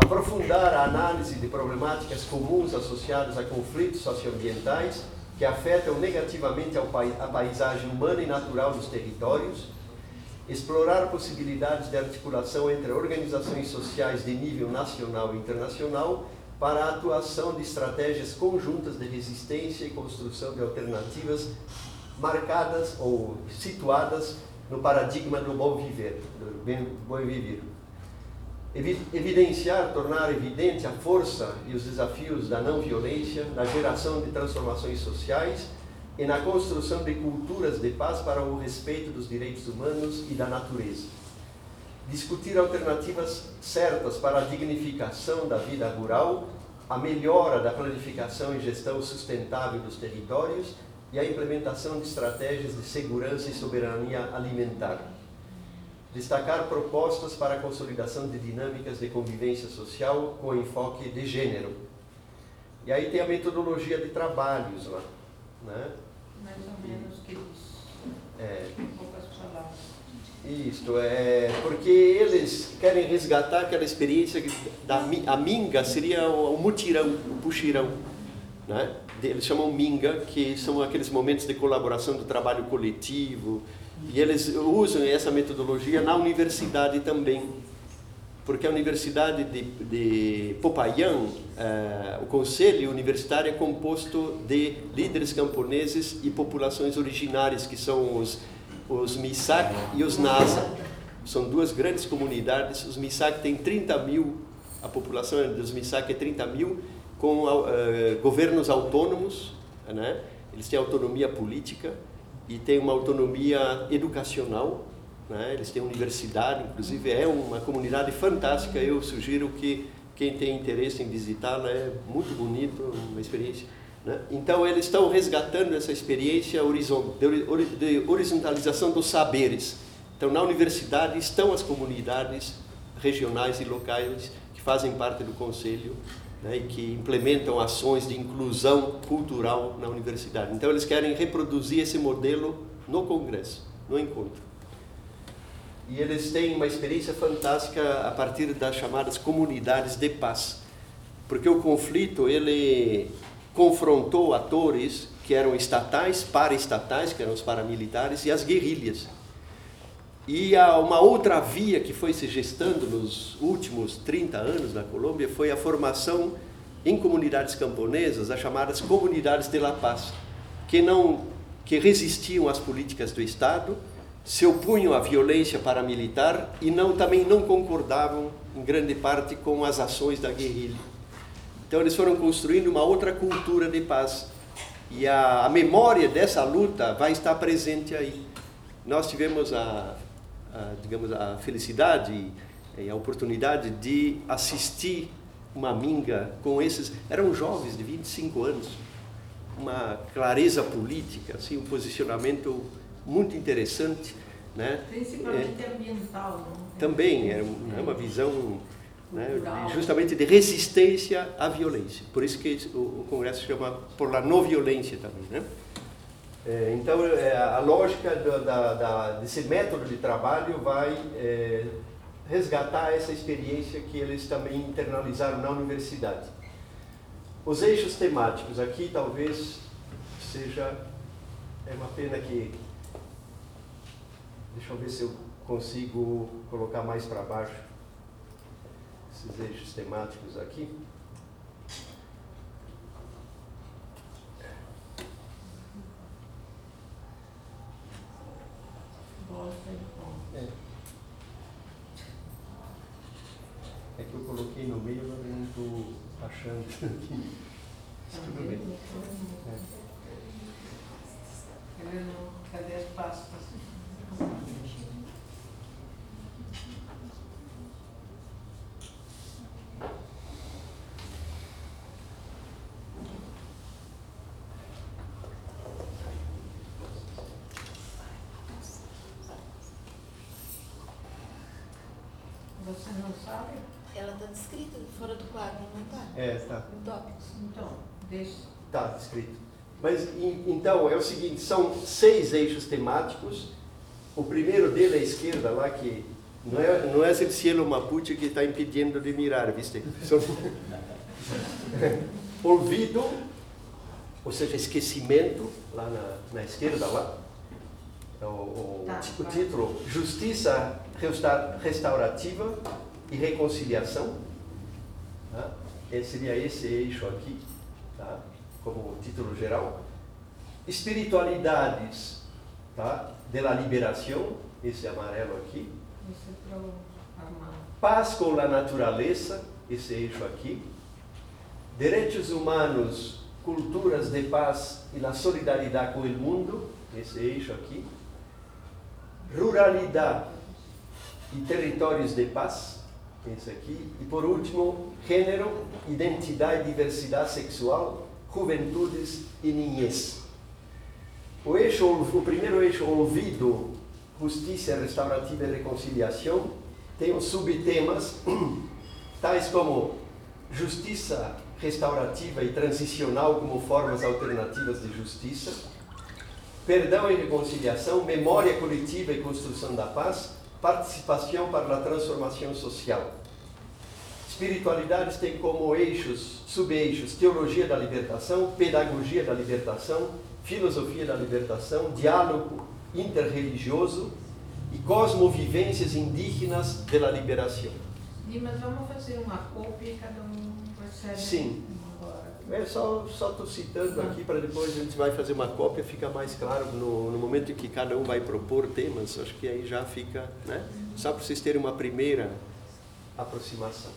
aprofundar a análise de problemáticas comuns associadas a conflitos socioambientais que afetam negativamente a paisagem humana e natural dos territórios, explorar possibilidades de articulação entre organizações sociais de nível nacional e internacional para a atuação de estratégias conjuntas de resistência e construção de alternativas marcadas ou situadas no paradigma do bom viver, evidenciar, tornar evidente a força e os desafios da não violência na geração de transformações sociais e na construção de culturas de paz para o respeito dos direitos humanos e da natureza. Discutir alternativas certas para a dignificação da vida rural, a melhora da planificação e gestão sustentável dos territórios e a implementação de estratégias de segurança e soberania alimentar. Destacar propostas para a consolidação de dinâmicas de convivência social com enfoque de gênero. E aí tem a metodologia de trabalhos lá, né? Mais ou menos que isso. Em poucas palavras. Isto é porque eles querem resgatar aquela experiência da a minga seria o mutirão, o puxirão, né? Eles chamam minga, que são aqueles momentos de colaboração do trabalho coletivo, e eles usam essa metodologia na universidade também, porque a Universidade de Popayán, o conselho universitário é composto de líderes camponeses e populações originárias, que são os Misak e os Nasa. São duas grandes comunidades. Os Misak têm 30 mil, a população dos Misak é 30 mil, com governos autônomos, né? Eles têm autonomia política e têm uma autonomia educacional, né? Eles têm universidade, inclusive é uma comunidade fantástica. Eu sugiro que quem tem interesse em visitá-la, é muito bonito, uma experiência, né? Então eles estão resgatando essa experiência de horizontalização dos saberes. Então na universidade estão as comunidades regionais e locais que fazem parte do conselho, né, e que implementam ações de inclusão cultural na universidade. Então eles querem reproduzir esse modelo no congresso, no encontro. E eles têm uma experiência fantástica a partir das chamadas comunidades de paz, porque o conflito ele confrontou atores que eram estatais, paraestatais, que eram os paramilitares, e as guerrilhas. E uma outra via que foi se gestando nos últimos 30 anos na Colômbia foi a formação em comunidades camponesas, as chamadas comunidades de la paz, que resistiam às políticas do Estado, se opunham à violência paramilitar e também não concordavam, em grande parte, com as ações da guerrilha. Então eles foram construindo uma outra cultura de paz. E a memória dessa luta vai estar presente aí. Nós tivemos digamos, a felicidade e a oportunidade de assistir uma minga com esses, eram jovens de 25 anos, uma clareza política, assim, um posicionamento muito interessante, né? Principalmente ambiental, não? Também era uma visão, né, justamente de resistência à violência. Por isso que o Congresso chama por la não violência também, né? Então, a lógica desse método de trabalho vai resgatar essa experiência que eles também internalizaram na universidade. Os eixos temáticos aqui talvez seja... É uma pena que... Deixa eu ver se eu consigo colocar mais para baixo esses eixos temáticos aqui. É que eu coloquei no meio, mas eu não estou achando aqui. Tudo bem. Cadê as pastas? Você não sabe? Ela está descrita fora do quadro, não está? Está. Em tópicos. Então, deixa. Está descrito. Mas, então, é o seguinte, são 6 eixos temáticos. O primeiro dele à esquerda, lá, que Não é o cielo mapuche que está impedindo de mirar, viste? Olvido, ou seja, esquecimento, lá na esquerda, lá, o título, Justiça Restaurativa e Reconciliação, tá? Seria esse eixo aqui, tá? Como título geral. Espiritualidades, tá? De la liberação, esse amarelo aqui. Paz com a natureza, esse eixo aqui. Direitos humanos, culturas de paz e a solidariedade com o mundo, esse eixo aqui. Ruralidade e territórios de paz, esse aqui. E por último, gênero, identidade e diversidade sexual, juventudes e niñez. O primeiro eixo, olvido, justiça restaurativa e reconciliação, tem os subtemas, tais como justiça restaurativa e transicional como formas alternativas de justiça, perdão e reconciliação, memória coletiva e construção da paz, participação para a transformação social. Espiritualidades tem como eixos, subeixos, teologia da libertação, pedagogia da libertação, filosofia da libertação, diálogo interreligioso e cosmovivências indígenas da liberação. Mas vamos fazer uma cópia e cada um recebe. Sim. É só estou citando aqui para depois a gente vai fazer uma cópia, fica mais claro no momento em que cada um vai propor temas, acho que aí já fica, né? Só para vocês terem uma primeira aproximação.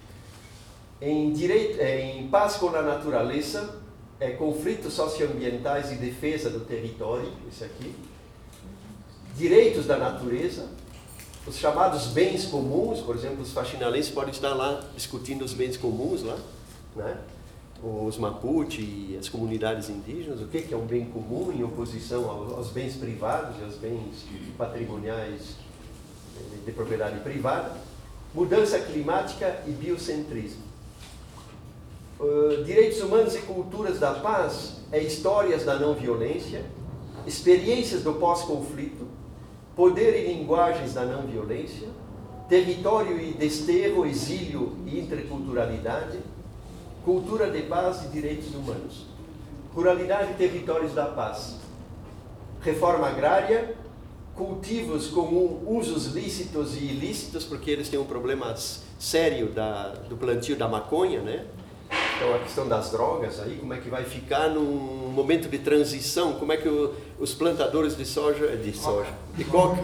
Em paz com a natureza, conflitos socioambientais e defesa do território, esse aqui. Direitos da natureza, os chamados bens comuns, por exemplo, os faxinalenses podem estar lá discutindo os bens comuns lá, né? Os Mapuche e as comunidades indígenas, o que é um bem comum em oposição aos bens privados e aos bens patrimoniais de propriedade privada. Mudança climática e biocentrismo. Direitos humanos e culturas da paz histórias da não violência, experiências do pós-conflito, poder e linguagens da não violência, território e desterro, exílio e interculturalidade, cultura de paz e direitos humanos, ruralidade e territórios da paz, reforma agrária, cultivos com usos lícitos e ilícitos, porque eles têm um problema sério do plantio da maconha, né? Então a questão das drogas aí, como é que vai ficar num momento de transição, como é que os plantadores de coca,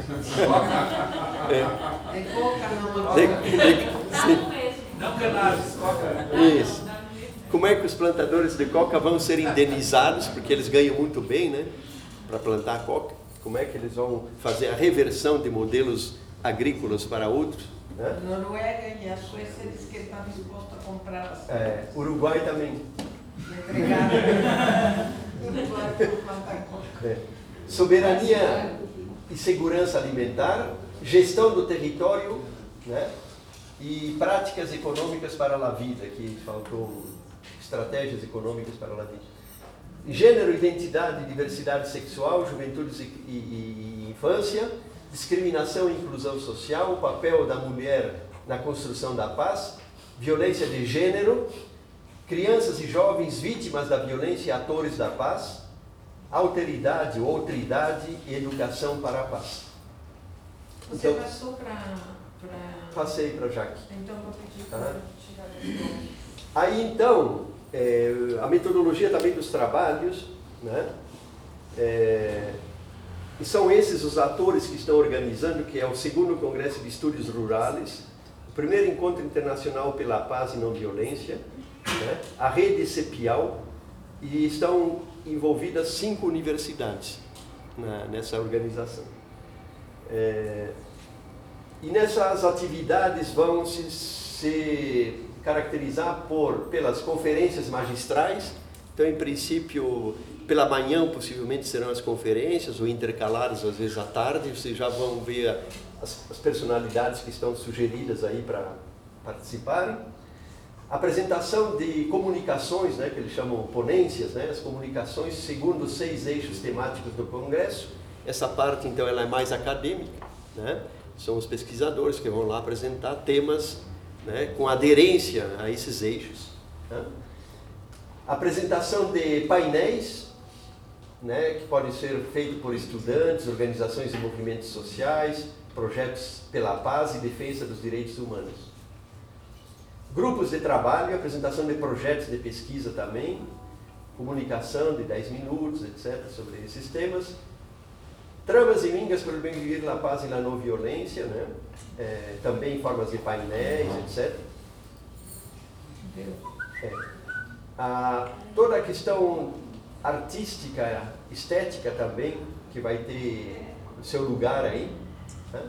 não cannabis, coca. Isso. Como é que os plantadores de coca vão ser indenizados, porque eles ganham muito bem, né, para plantar coca? Como é que eles vão fazer a reversão de modelos agrícolas para outros? Né? Noruega e a Suécia disse que está disposto a comprar. Uruguai também. Soberania e segurança alimentar, gestão do território, né? E práticas econômicas para a vida, que faltou estratégias econômicas para a vida. Gênero, identidade, diversidade sexual, juventude e infância, discriminação e inclusão social, o papel da mulher na construção da paz, violência de gênero, crianças e jovens vítimas da violência e atores da paz, alteridade, outridade e educação para a paz. Você então, passou para... Passei para Jaque. Então vou pedir para tirar. Aí então, a metodologia também dos trabalhos, né? E são esses os atores que estão organizando, que é o segundo Congresso de Estudos Rurais, o primeiro Encontro Internacional pela Paz e Não Violência, né? A Rede CEPIAL, e estão envolvidas 5 universidades nessa organização. E nessas atividades vão se caracterizar pelas conferências magistrais. Então, em princípio, pela manhã possivelmente serão as conferências, ou intercaladas às vezes à tarde. Vocês já vão ver as personalidades que estão sugeridas aí para participarem. Apresentação de comunicações, né, que eles chamam ponências, né, as comunicações segundo os 6 eixos temáticos do Congresso. Essa parte, então, ela é mais acadêmica, né? São os pesquisadores que vão lá apresentar temas, né, com aderência a esses eixos. Né? Apresentação de painéis, né, que podem ser feitos por estudantes, organizações e movimentos sociais, projetos pela paz e defesa dos direitos humanos. Grupos de trabalho, apresentação de projetos de pesquisa também, comunicação de 10 minutos, etc., sobre esses temas. Tramas e mingas para o bem viver, a paz e a não violência, né? Também em formas de painéis, etc. Toda a questão artística, estética também, que vai ter o seu lugar aí. Né?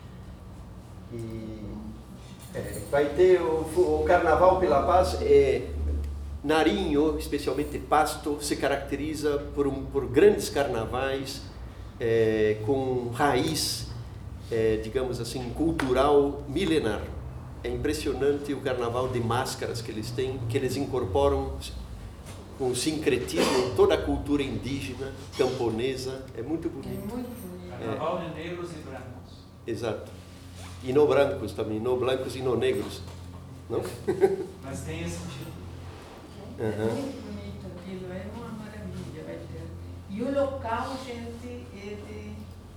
E vai ter o Carnaval pela Paz. Narinho, especialmente Pasto, se caracteriza por grandes carnavais com raiz, digamos assim, cultural milenar. É impressionante o carnaval de máscaras que eles têm, que eles incorporam com o sincretismo toda a cultura indígena, camponesa. É muito bonito. É muito bonito. Carnaval de negros e brancos. Exato. E no brancos também, no blancos e no negros. Não? Mas tem esse sentido. É muito bonito aquilo, é uma maravilha, vai ter. E o local, gente, é de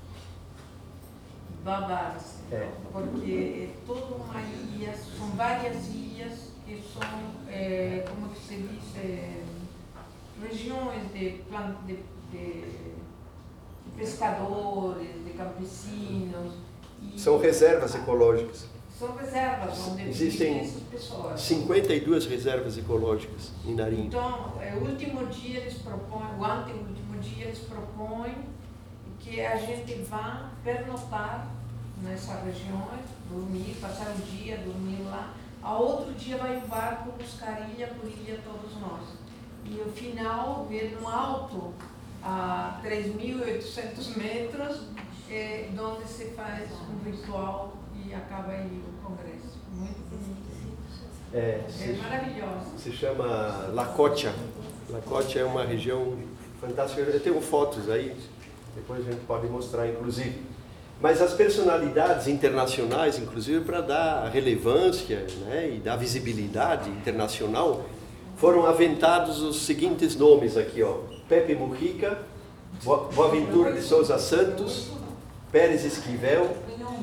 babar-se, porque é toda uma ilha, são várias ilhas que são, como que se diz, regiões de pescadores, de campesinos. São reservas ecológicas. São reservas onde existem vivem essas pessoas. 52 reservas ecológicas em Narinho. Então, o último dia eles propõem, o anteúltimo dia eles propõem que a gente vá pernotar nessas regiões, dormir, passar um dia, dormir lá. A outro dia vai o barco buscar ilha por ilha todos nós. E o final, ver no alto, a 3.800 metros, onde se faz um ritual e acaba aí o congresso. Muito bonito. É maravilhoso. Se chama Lacotia. Lacotia é uma região fantástica. Eu tenho fotos aí, depois a gente pode mostrar, inclusive. Mas as personalidades internacionais, inclusive, para dar relevância, né, e dar visibilidade internacional, foram aventados os seguintes nomes aqui, ó. Pepe Mujica, Boaventura de Souza Santos, Pérez Esquivel,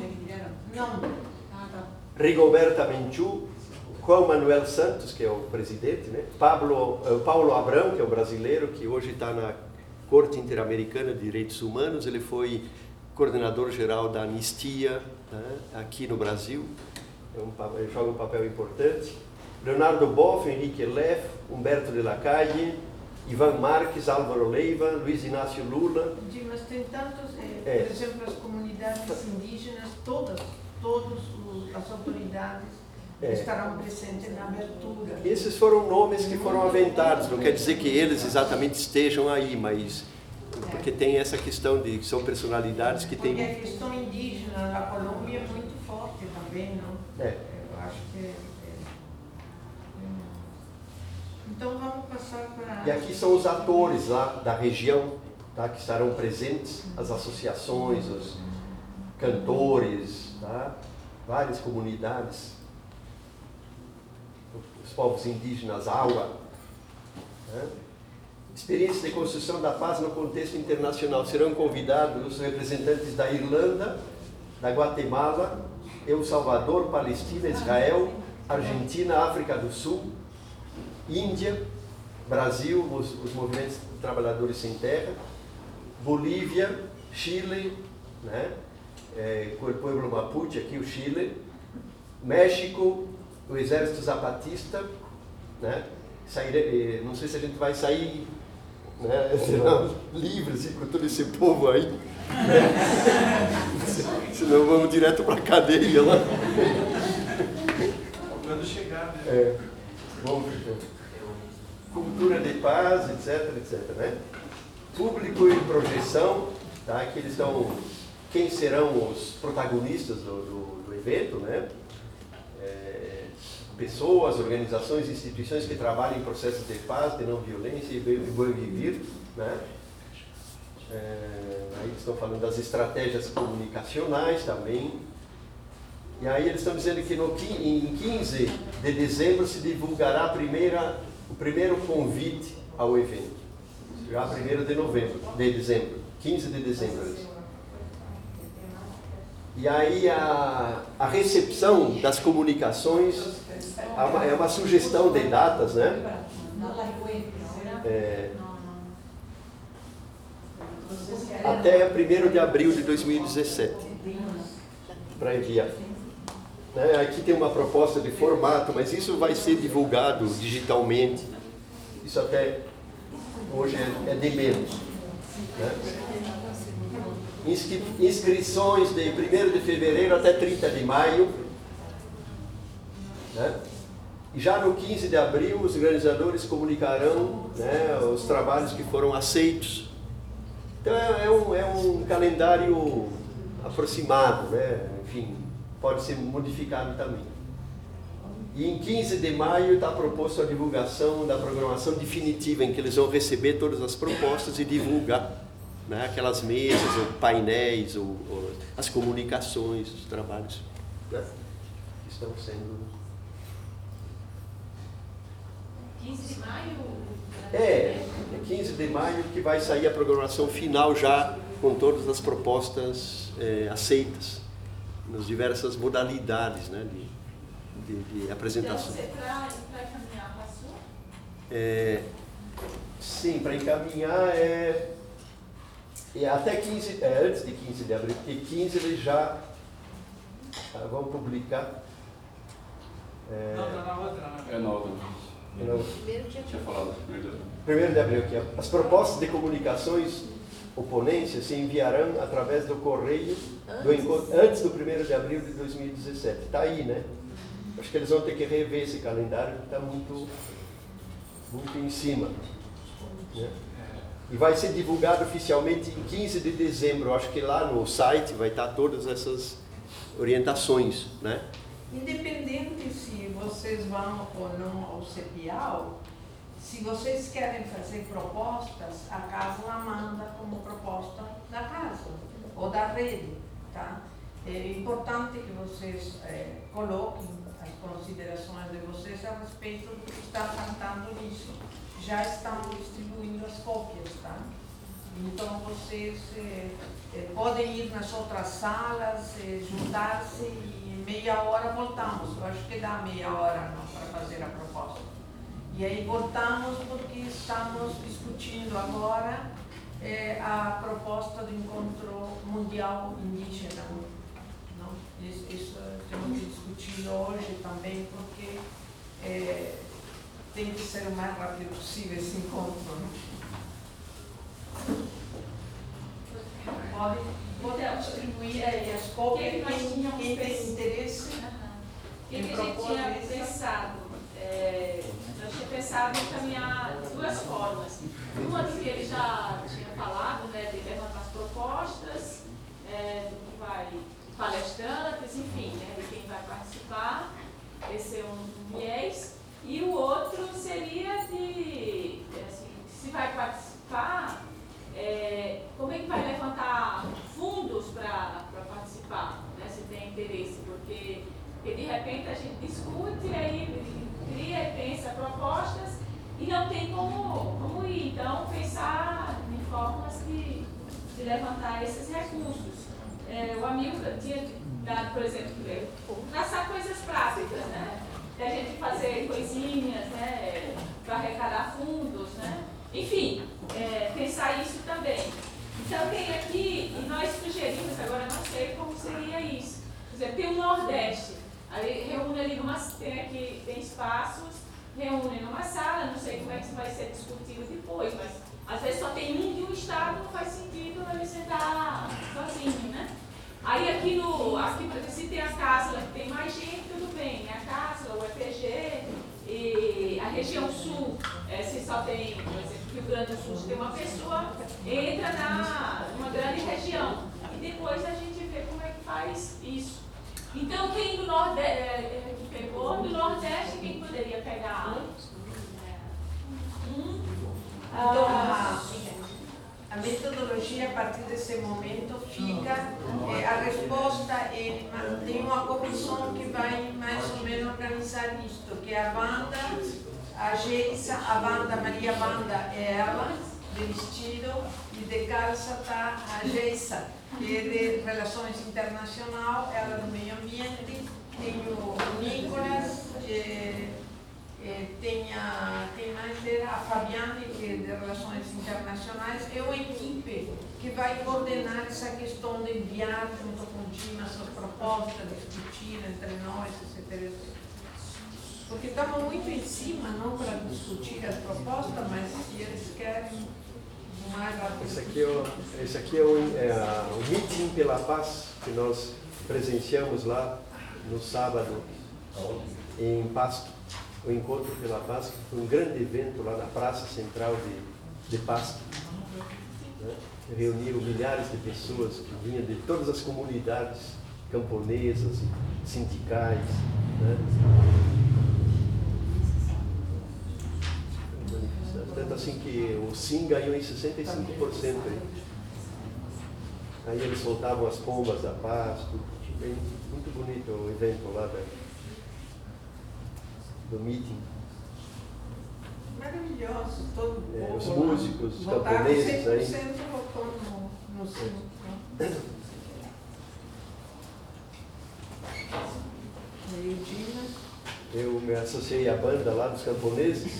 Rigoberta Menchú, Juan Manuel Santos, que é o presidente, né? Paulo Abrão, que é o brasileiro, que hoje está na Corte Interamericana de Direitos Humanos. Ele foi coordenador geral da Anistia, né, aqui no Brasil. Ele joga um papel importante. Leonardo Boff, Henrique Leff, Humberto de la Calle, Ivan Marques, Álvaro Leiva, Luiz Inácio Lula. Mas tem tantos, por exemplo, as comunidades indígenas, todas as autoridades estarão presentes na abertura. Esses foram nomes que foram aventados, não quer dizer que eles exatamente estejam aí, mas porque tem essa questão de que são personalidades que têm... Porque a questão indígena na Colômbia é muito forte também, não? Eu acho que Então vamos passar para... E aqui são os atores lá da região, tá, que estarão presentes, as associações, os cantores, tá, várias comunidades, os povos indígenas Aua. Né? Experiência de construção da paz no contexto internacional. Serão convidados os representantes da Irlanda, da Guatemala, El Salvador, Palestina, Israel, Argentina, África do Sul, Índia, Brasil, os movimentos de trabalhadores sem terra, Bolívia, Chile, né? O povo Mapuche, aqui o Chile, México, o Exército Zapatista, né? Não sei se a gente vai sair, né, livres com todo esse povo aí, né? Senão vamos direto para a cadeia lá. Quando chegar, né? Vamos cultura de paz, etc, né? Público e projeção, tá? Aqui eles estão, quem serão os protagonistas do evento, né? Pessoas, organizações, instituições que trabalham em processos de paz, de não violência e bem viver, né? Aí eles estão falando das estratégias comunicacionais também. E aí eles estão dizendo que em 15 de dezembro se divulgará o primeiro convite ao evento. Já 1º de dezembro, 15 de dezembro. E aí a recepção das comunicações é uma sugestão de datas, né? Até 1º de abril de 2017, para enviar. Aqui tem uma proposta de formato, mas isso vai ser divulgado digitalmente. Isso até hoje é de menos. Inscrições de 1º de fevereiro até 30 de maio. E já no 15 de abril, os organizadores comunicarão os trabalhos que foram aceitos. Então é um calendário aproximado, enfim, pode ser modificado também. E em 15 de maio está proposto a divulgação da programação definitiva, em que eles vão receber todas as propostas e divulgar aquelas mesas, ou painéis, ou as comunicações, os trabalhos que estão sendo... 15 de maio? É 15 de maio que vai sair a programação final já com todas as propostas aceitas, nas diversas modalidades de apresentação. Então, você para encaminhar para a sua? Sim, para encaminhar até 15, antes de 15 de abril, porque 15 eles já vão publicar. Não, na outra. Na outra. Tinha falado 1º de abril, que as propostas de comunicações ou ponências se enviarão através do correio antes do 1º de abril de 2017. Está aí, né? Acho que eles vão ter que rever esse calendário, que está muito em cima. Né? E vai ser divulgado oficialmente em 15 de dezembro. Acho que lá no site vai estar todas essas orientações, né? Independente se vocês vão ou não ao CEPIAL, se vocês querem fazer propostas, a casa manda como proposta da casa ou da rede, tá? É importante que vocês coloquem as considerações de vocês a respeito do que está faltando nisso. Já estão distribuindo as cópias, tá? Então vocês podem ir nas outras salas, juntar-se e em meia hora voltamos. Eu acho que dá meia hora para fazer a proposta. E aí voltamos porque estamos discutindo agora a proposta do encontro mundial indígena. Não? Isso temos que discutir hoje também, porque tem que ser o mais rápido possível esse encontro. Pode distribuir as cópias quem tem interesse. O que a gente tinha pensado? Nós tínhamos pensado em caminhar de duas formas. Uma que ele já tinha falado, né, de levantar as propostas, do que vai, palestrantes, enfim, né, de quem vai participar. Esse é um viés. E o outro seria de, assim, se vai participar, como é que vai levantar fundos para participar, né, se tem interesse, porque de repente a gente discute e aí cria e pensa propostas e não tem como ir. Então, pensar em formas de levantar esses recursos. O amigo tinha dado, por exemplo, traçar coisas práticas, né? De a gente fazer coisinhas, né? Para arrecadar fundos, né? Enfim, pensar isso também. Então, tem aqui, e nós sugerimos, agora não sei como seria isso. Por exemplo, tem o Nordeste. Aí reúne ali tem espaços, reúne numa sala, não sei como é que isso vai ser discutido depois, mas às vezes só tem um de um estado, não faz sentido ele sentar sozinho, né? Aí aqui se tem a Cássila, que tem mais gente, tudo bem, a Cássila, o EPG, e a região sul, se só tem, por exemplo, Rio Grande do Sul, se tem uma pessoa, entra numa grande região, e depois a gente vê como é que faz isso. Então, quem do Nordeste pegou, do Nordeste, quem poderia pegar? a metodologia a partir desse momento fica, a resposta tem uma comissão que vai mais ou menos organizar isto, que é a banda, a Geisa, a banda, Maria Banda é ela, de vestido, e de calça está a Geisa, que é de Relações Internacionais, ela do Meio Ambiente, tem o Nicolas, tem mais a Fabiane, que é de Relações Internacionais, é uma equipe que vai coordenar essa questão de enviar junto com o time as suas propostas, discutir entre nós, etc. Porque estamos muito em cima, não para discutir as propostas, mas se eles querem mais rápido. Esse aqui é o Meeting pela Paz, que nós presenciamos lá no sábado em Pasto. O Encontro pela Paz, que foi um grande evento lá na Praça Central de Pasto. Né? Reuniu milhares de pessoas que vinham de todas as comunidades camponesas e sindicais. Né? Tanto assim que o Sim ganhou em 65%. Aí eles soltavam as pombas da paz, bem, muito bonito o evento lá do meeting. Maravilhoso, todo mundo. Os músicos, os votaram camponeses 100% aí. votou no Sim. E o Dina? Eu me associei à banda lá dos camponeses.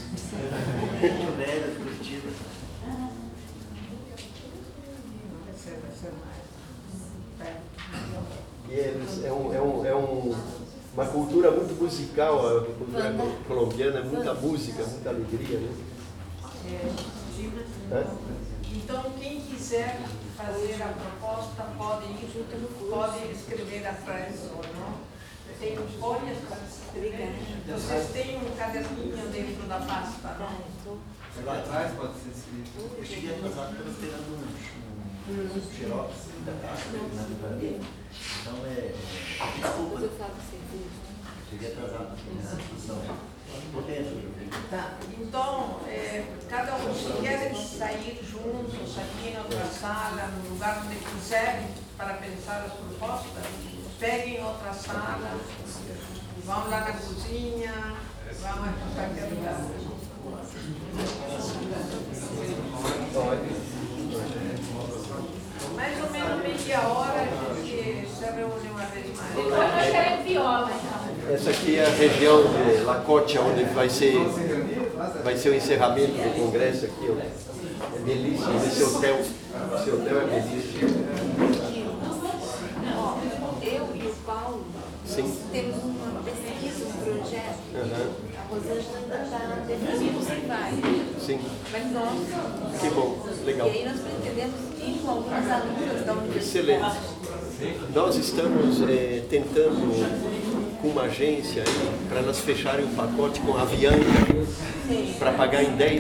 E eles, uma cultura muito musical, a cultura colombiana, muita música, muita alegria, né? Então, quem quiser fazer a proposta pode escrever atrás ou não. Tem folhas para escrever. Vocês têm um caderninho dentro da pasta, não? Lá atrás pode ser escrito. Eu cheguei atrasado porque eu estava esperando um xerox da pasta. Então desculpa. Eu falo assim. Cheguei atrasado nessa discussão. Tá. Então, cada um, se querem sair juntos aqui na outra sala, no lugar onde quiserem, para pensar as propostas, peguem outra sala, vão lá na cozinha, vão a qualquer lugar. Mais ou menos meia hora a gente se reúne uma vez mais. Depois nós queremos viola, então. Essa aqui é a região de Lacote, onde vai ser o encerramento do congresso aqui. Ó. É belíssimo, esse hotel é belíssimo. Eu e o Paulo temos uma pesquisa, um projeto. A Rosângela ainda está definindo se vai. Sim. Mas nós. Que bom, legal. E aí nós pretendemos ir com algumas alunas da universidade. Excelente. Nós estamos tentando, com uma agência, para elas fecharem um pacote com a Avianca, para pagar em 10